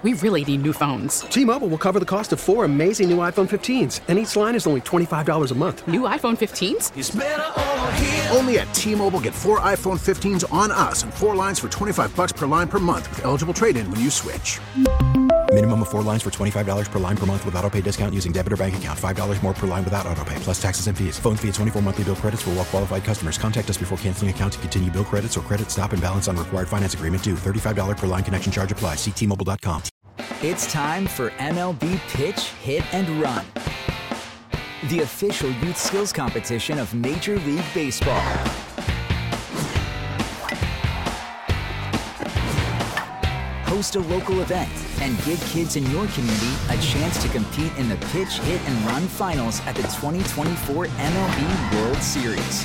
We really need new phones. T-Mobile will cover the cost of 4 amazing new iPhone 15s, and each line is only $25 a month. New iPhone 15s? It's better over here. Only at T-Mobile, get 4 iPhone 15s on us and 4 lines for $25 per line per month with eligible trade-in when you switch. Minimum of 4 lines for $25 per line per month with autopay discount using debit or bank account. $5 more per line without autopay, plus taxes and fees. Phone fee at 24 monthly bill credits for well-qualified customers. Contact us before canceling account to continue bill credits or credit stop and balance on required finance agreement due. $35 per line connection charge applies. See T-Mobile.com. It's time for MLB Pitch, Hit, and Run, the official youth skills competition of Major League Baseball. Host a local event and give kids in your community a chance to compete in the Pitch, Hit, and Run finals at the 2024 MLB World Series.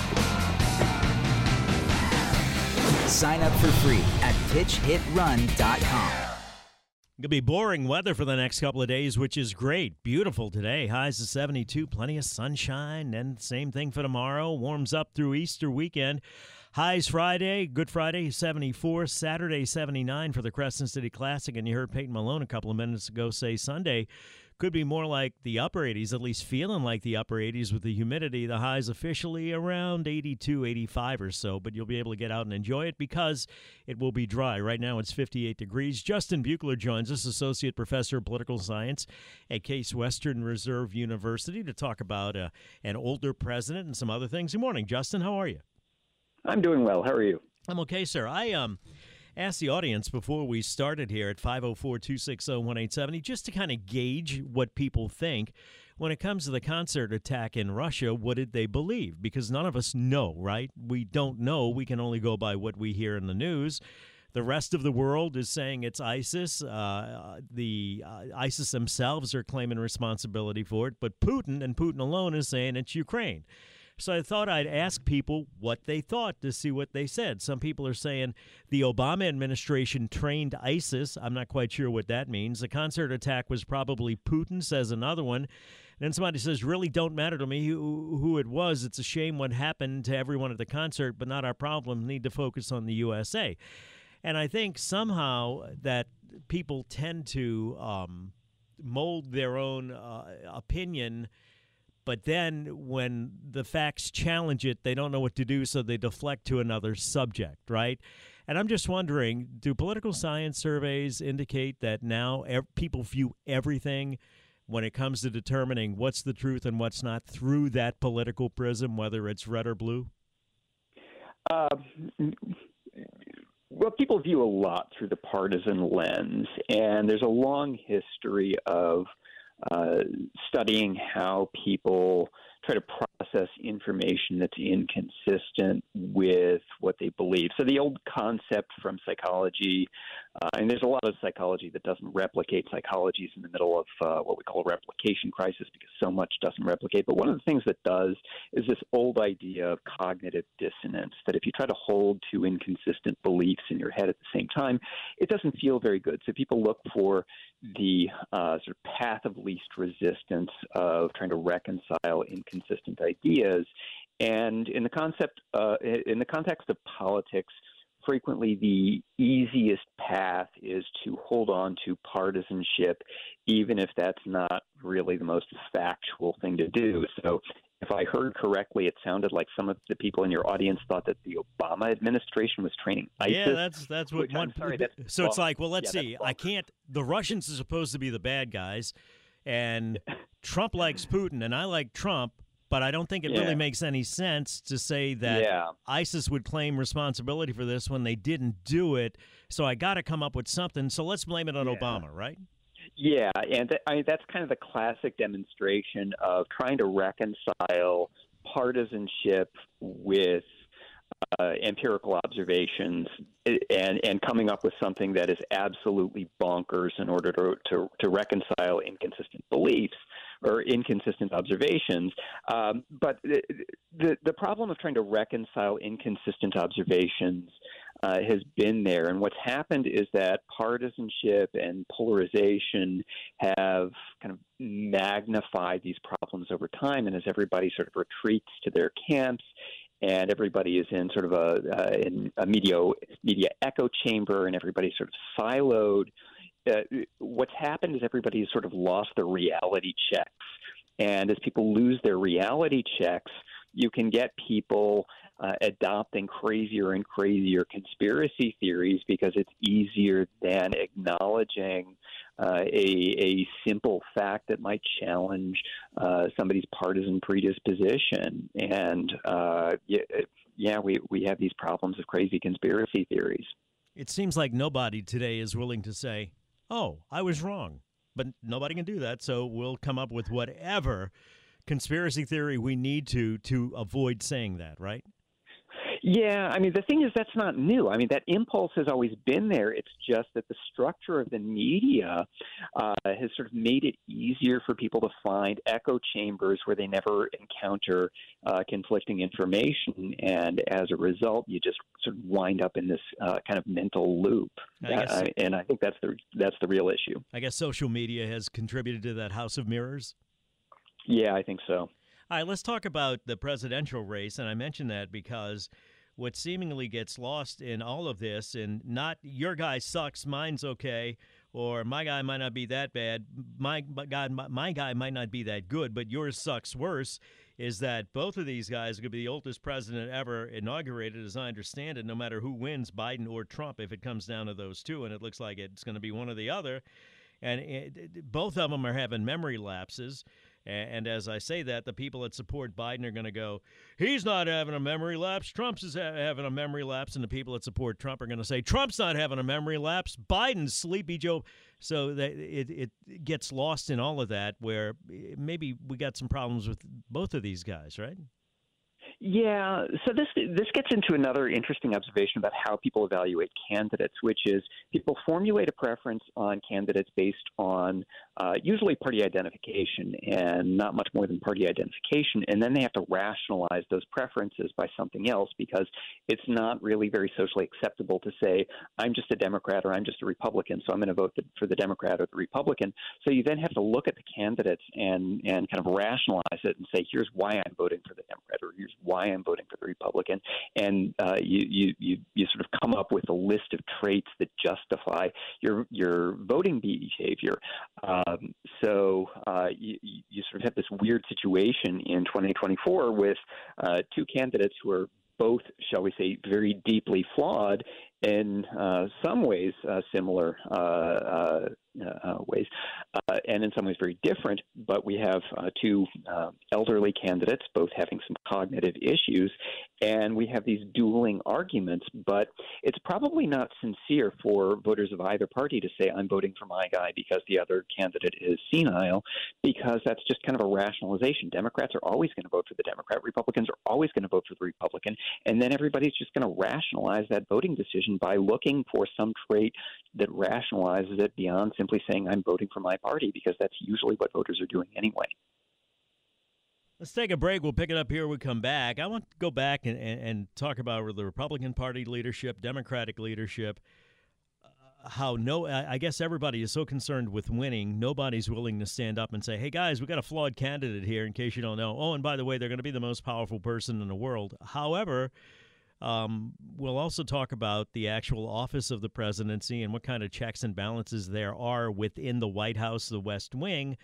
Sign up for free at pitchhitrun.com. Going to be boring weather for the next couple of days, which is great. Beautiful today. Highs to 72, plenty of sunshine. And same thing for tomorrow. Warms up through Easter weekend. Highs Friday, Good Friday, 74. Saturday, 79 for the Crescent City Classic. And you heard Peyton Malone a couple of minutes ago say Sunday could be more like the upper 80s, at least feeling like the upper 80s with the humidity. The highs officially around 82, 85 or so, but you'll be able to get out and enjoy it because it will be dry. Right now it's 58 degrees. Justin Buechler joins us, Associate Professor of Political Science at Case Western Reserve University, to talk about an older president and some other things. Good morning, Justin. How are you? I'm doing well. How are you? I'm okay, sir. I asked the audience before we started here at 504-260-1870 just to kind of gauge what people think when it comes to the concert attack in Russia. What did they believe? Because none of us know, right? We don't know. We can only go by what we hear in the news. The rest of the world is saying it's ISIS. ISIS themselves are claiming responsibility for it. But Putin, and Putin alone, is saying it's Ukraine. So I thought I'd ask people what they thought to see what they said. Some people are saying the Obama administration trained ISIS. I'm not quite sure what that means. The concert attack was probably Putin, says another one. And then somebody says, really don't matter to me who it was. It's a shame what happened to everyone at the concert, but not our problem. Need to focus on the USA. And I think somehow that people tend to mold their own opinion. But then when the facts challenge it, they don't know what to do, so they deflect to another subject, right? And I'm just wondering, do political science surveys indicate that now people view everything when it comes to determining what's the truth and what's not through that political prism, whether it's red or blue? Well, people view a lot through the partisan lens, and there's a long history of studying how people try to process information that's inconsistent with what they believe. So the old concept from psychology, and there's a lot of psychology that doesn't replicate. Psychology is in the middle of what we call a replication crisis because so much doesn't replicate. But one of the things that does is this old idea of cognitive dissonance, that if you try to hold two inconsistent beliefs in your head at the same time, it doesn't feel very good. So people look for the sort of path of least resistance of trying to reconcile inconsistent ideas. And in the context of politics, frequently the easiest path is to hold on to partisanship, even if that's not really the most factual thing to do. So if I heard correctly, it sounded like some of the people in your audience thought that the Obama administration was training ISIS. Yeah, that's what one. So it's like, well, let's see. I can't. The Russians are supposed to be the bad guys, and Trump likes Putin, and I like Trump. But I don't think it really makes any sense to say that ISIS would claim responsibility for this when they didn't do it. So I got to come up with something. So let's blame it on Obama, right? Yeah, and that's kind of the classic demonstration of trying to reconcile partisanship with empirical observations and coming up with something that is absolutely bonkers in order to reconcile inconsistent beliefs or inconsistent observations. But the problem of trying to reconcile inconsistent observations has been there. And what's happened is that partisanship and polarization have kind of magnified these problems over time. And as everybody sort of retreats to their camps, and everybody is in sort of in a media echo chamber, and everybody's sort of siloed, what's happened is everybody has sort of lost their reality checks. And as people lose their reality checks, you can get people adopting crazier and crazier conspiracy theories because it's easier than acknowledging a simple fact that might challenge somebody's partisan predisposition. And we have these problems of crazy conspiracy theories. It seems like nobody today is willing to say, oh, I was wrong. But nobody can do that, so we'll come up with whatever conspiracy theory we need to avoid saying that, right? Yeah, I mean, the thing is that's not new. I mean, that impulse has always been there. It's just that the structure of the media has sort of made it easier for people to find echo chambers where they never encounter conflicting information. And as a result, you just sort of wind up in this kind of mental loop. And I think that's the real issue. I guess social media has contributed to that house of mirrors? Yeah, I think so. All right, let's talk about the presidential race, and I mention that because what seemingly gets lost in all of this, and not your guy sucks, mine's okay, or my guy might not be that bad, my guy might not be that good, but yours sucks worse, is that both of these guys are going to be the oldest president ever inaugurated, as I understand it, no matter who wins, Biden or Trump, if it comes down to those two, and it looks like it's going to be one or the other. And both of them are having memory lapses. And as I say that, the people that support Biden are going to go, he's not having a memory lapse. Trump's having a memory lapse. And the people that support Trump are going to say, Trump's not having a memory lapse. Biden's Sleepy Joe. So that it gets lost in all of that, where maybe we got some problems with both of these guys, right? Yeah, so this gets into another interesting observation about how people evaluate candidates, which is people formulate a preference on candidates based on usually party identification and not much more than party identification, and then they have to rationalize those preferences by something else because it's not really very socially acceptable to say, I'm just a Democrat or I'm just a Republican, so I'm going to vote for the Democrat or the Republican. So you then have to look at the candidates and kind of rationalize it and say, here's why I'm voting for the Democrat or here's why I'm voting for the Republican, and you sort of come up with a list of traits that justify your voting behavior. So you sort of have this weird situation in 2024 with two candidates who are both, shall we say, very deeply flawed in some ways, similar ways, and in some ways very different. But we have two elderly candidates, both having some cognitive issues, and we have these dueling arguments. But it's probably not sincere for voters of either party to say, I'm voting for my guy because the other candidate is senile, because that's just kind of a rationalization. Democrats are always going to vote for the Democrat. Republicans are always going to vote for the Republican. And then everybody's just going to rationalize that voting decision by looking for some trait that rationalizes it beyond simply saying I'm voting for my party, because that's usually what voters are doing anyway. Let's take a break. We'll pick it up here when we come back. I want to go back and talk about the Republican Party leadership, Democratic leadership, I guess everybody is so concerned with winning, nobody's willing to stand up and say, hey, guys, we got a flawed candidate here, in case you don't know. Oh, and by the way, they're going to be the most powerful person in the world. However, we'll also talk about the actual office of the presidency and what kind of checks and balances there are within the White House, the West Wing,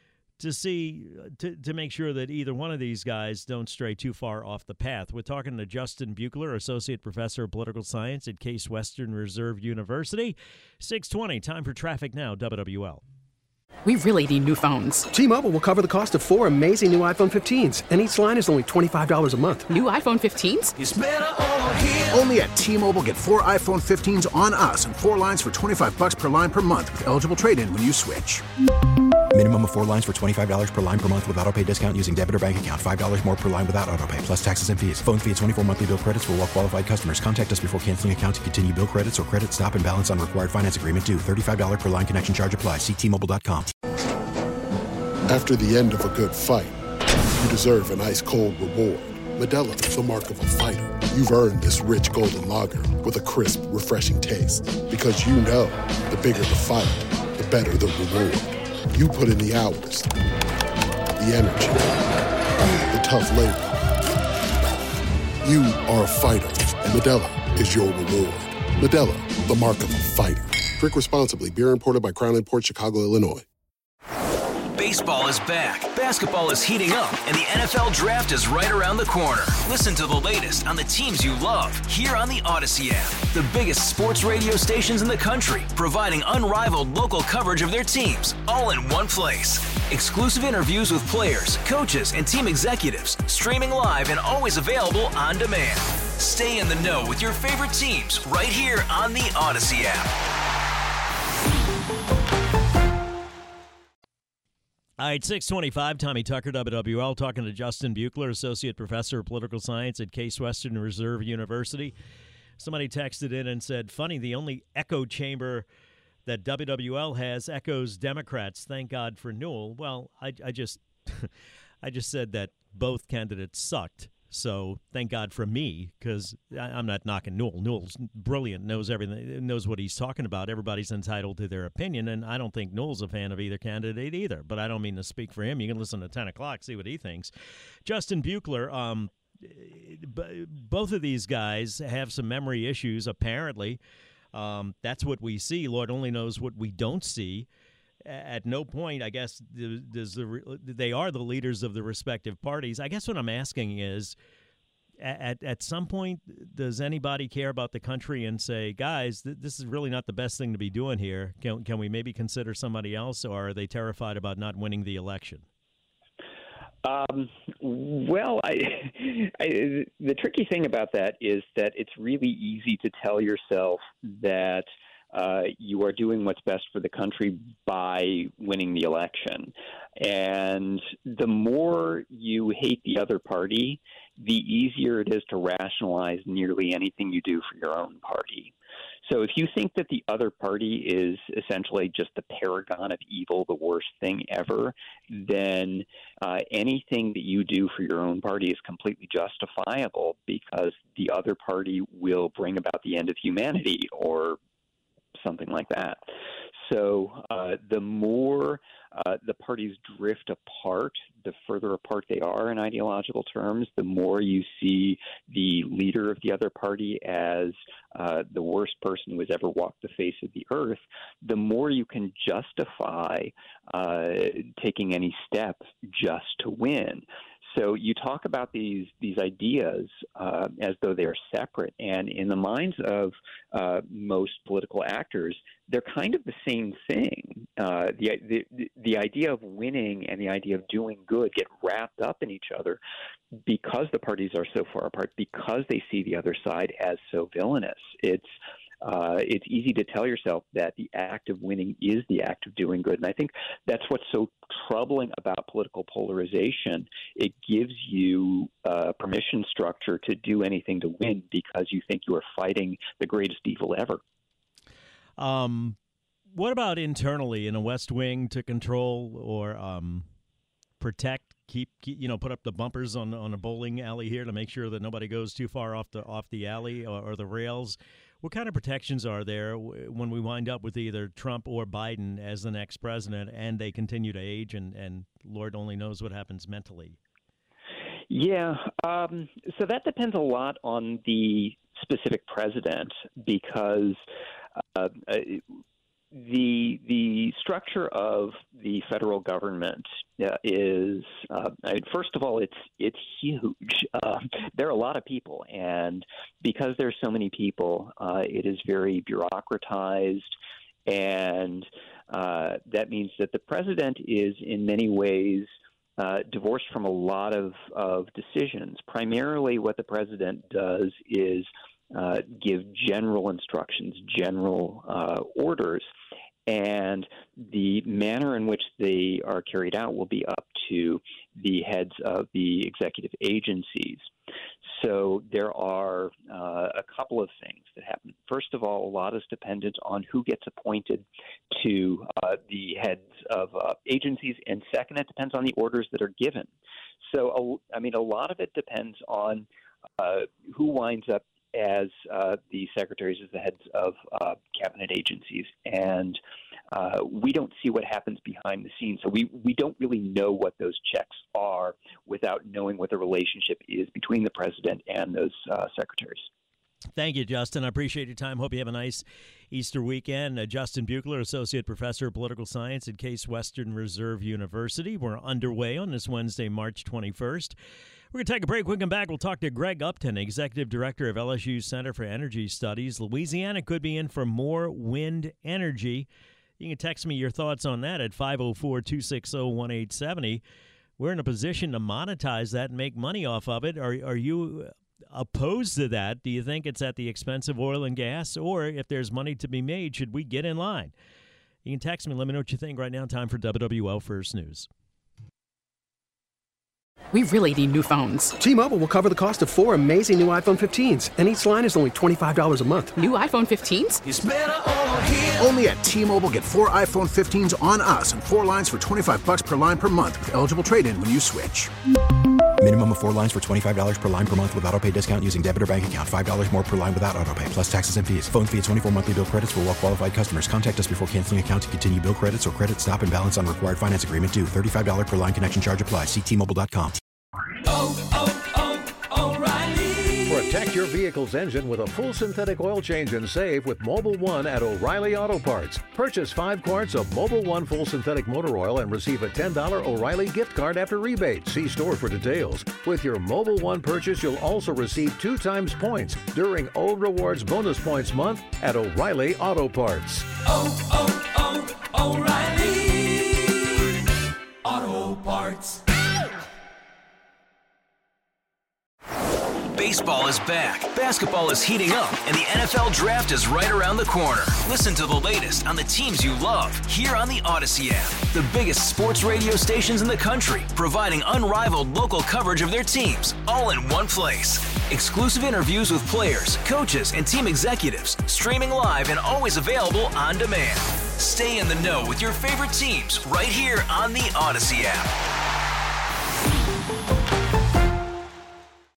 to make sure that either one of these guys don't stray too far off the path. We're talking to Justin Buechler, Associate Professor of Political Science at Case Western Reserve University. 6:20, time for Traffic Now, WWL. We really need new phones. T-Mobile will cover the cost of 4 amazing new iPhone 15s, and each line is only $25 a month. New iPhone 15s? It's better over here. Only at T-Mobile, get 4 iPhone 15s on us and 4 lines for $25 per line per month with eligible trade-in when you switch. Minimum of 4 lines for $25 per line per month with autopay discount using debit or bank account. $5 more per line without autopay, plus taxes and fees. Phone fee at 24 monthly bill credits for well-qualified customers. Contact us before canceling account to continue bill credits or credit stop and balance on required finance agreement due. $35 per line connection charge applies. See T-Mobile.com. After the end of a good fight, you deserve an ice-cold reward. Modelo is the mark of a fighter. You've earned this rich golden lager with a crisp, refreshing taste. Because you know, the bigger the fight, the better the reward. You put in the hours, the energy, the tough labor. You are a fighter, and Modelo is your reward. Modelo, the mark of a fighter. Drink responsibly. Beer imported by Crown Imports, Chicago, Illinois. Baseball is back, basketball is heating up, and the NFL Draft is right around the corner. Listen to the latest on the teams you love here on the Odyssey app. The biggest sports radio stations in the country, providing unrivaled local coverage of their teams, all in one place. Exclusive interviews with players, coaches, and team executives, streaming live and always available on demand. Stay in the know with your favorite teams right here on the Odyssey app. All right, 625, Tommy Tucker, WWL, talking to Justin Buechler, Associate Professor of Political Science at Case Western Reserve University. Somebody texted in and said, funny, the only echo chamber that WWL has echoes Democrats. Thank God for Newell. Well, I just I just said that both candidates sucked. So thank God for me, because I'm not knocking Newell. Newell's brilliant, knows everything, knows what he's talking about. Everybody's entitled to their opinion, and I don't think Newell's a fan of either candidate either. But I don't mean to speak for him. You can listen to 10 o'clock, see what he thinks. Justin Buechler, both of these guys have some memory issues, apparently. That's what we see. Lord only knows what we don't see. At no point, I guess, they are the leaders of the respective parties. I guess what I'm asking is, at some point, does anybody care about the country and say, guys, this is really not the best thing to be doing here? Can we maybe consider somebody else, or are they terrified about not winning the election? Well, the tricky thing about that is that it's really easy to tell yourself that you are doing what's best for the country by winning the election. And the more you hate the other party, the easier it is to rationalize nearly anything you do for your own party. So if you think that the other party is essentially just the paragon of evil, the worst thing ever, then anything that you do for your own party is completely justifiable, because the other party will bring about the end of humanity or something like that. So the more the parties drift apart, the further apart they are in ideological terms, the more you see the leader of the other party as the worst person who has ever walked the face of the earth, the more you can justify taking any step just to win. So you talk about these ideas as though they are separate, and in the minds of most political actors, they're kind of the same thing. The idea of winning and the idea of doing good get wrapped up in each other because the parties are so far apart, because they see the other side as so villainous. It's easy to tell yourself that the act of winning is the act of doing good. And I think that's what's so troubling about political polarization. It gives you permission structure to do anything to win because you think you are fighting the greatest evil ever. What about internally in a West Wing to control or protect, keep put up the bumpers on a bowling alley here to make sure that nobody goes too far off the alley or the rails? What kind of protections are there when we wind up with either Trump or Biden as the next president and they continue to age and Lord only knows what happens mentally? Yeah, so that depends a lot on the specific president because the structure of the federal government is, first of all, it's huge. There are a lot of people, and because there's so many people, it is very bureaucratized, and that means that the president is in many ways divorced from a lot of decisions. Primarily what the president does is give general instructions, general orders, and the manner in which they are carried out will be up to the heads of the executive agencies. So there are a couple of things that happen. First of all, a lot is dependent on who gets appointed to the heads of agencies, and second, it depends on the orders that are given. So, a lot of it depends on who winds up as the secretaries, as the heads of cabinet agencies. And we don't see what happens behind the scenes. So we don't really know what those checks are without knowing what the relationship is between the president and those secretaries. Thank you, Justin. I appreciate your time. Hope you have a nice Easter weekend. Justin Buechler, Associate Professor of Political Science at Case Western Reserve University. We're underway on this Wednesday, March 21st. We're going to take a break. When we come back, we'll talk to Greg Upton, Executive Director of LSU Center for Energy Studies. Louisiana could be in for more wind energy. You can text me your thoughts on that at 504-260-1870. We're in a position to monetize that and make money off of it. Are you opposed to that? Do you think it's at the expense of oil and gas? Or if there's money to be made, should we get in line? You can text me. Let me know what you think right now. Time for WWL First News. We really need new phones. T-Mobile will cover the cost of 4 amazing new iPhone 15s, and each line is only $25 a month. New iPhone 15s? It's better over here. Only at T-Mobile, get 4 iPhone 15s on us and 4 lines for $25 per line per month with eligible trade-in when you switch. Minimum of 4 lines for $25 per line per month with autopay discount using debit or bank account. $5 more per line without autopay, plus taxes and fees. Phone fee at 24 monthly bill credits for well-qualified customers. Contact us before canceling account to continue bill credits or credit stop and balance on required finance agreement due. $35 per line connection charge applies. See T-Mobile.com. O'Reilly. Protect your vehicle's engine with a full synthetic oil change and save with Mobil 1 at O'Reilly Auto Parts. Purchase 5 quarts of Mobil 1 full synthetic motor oil and receive a $10 O'Reilly gift card after rebate. See store for details. With your Mobil 1 purchase, you'll also receive 2 times points during O Rewards Bonus Points Month at O'Reilly Auto Parts. O'Reilly Auto Parts. Baseball is back, basketball is heating up, and the NFL Draft is right around the corner. Listen to the latest on the teams you love here on the Odyssey app. The biggest sports radio stations in the country, providing unrivaled local coverage of their teams, all in one place. Exclusive interviews with players, coaches, and team executives, streaming live and always available on demand. Stay in the know with your favorite teams right here on the Odyssey app.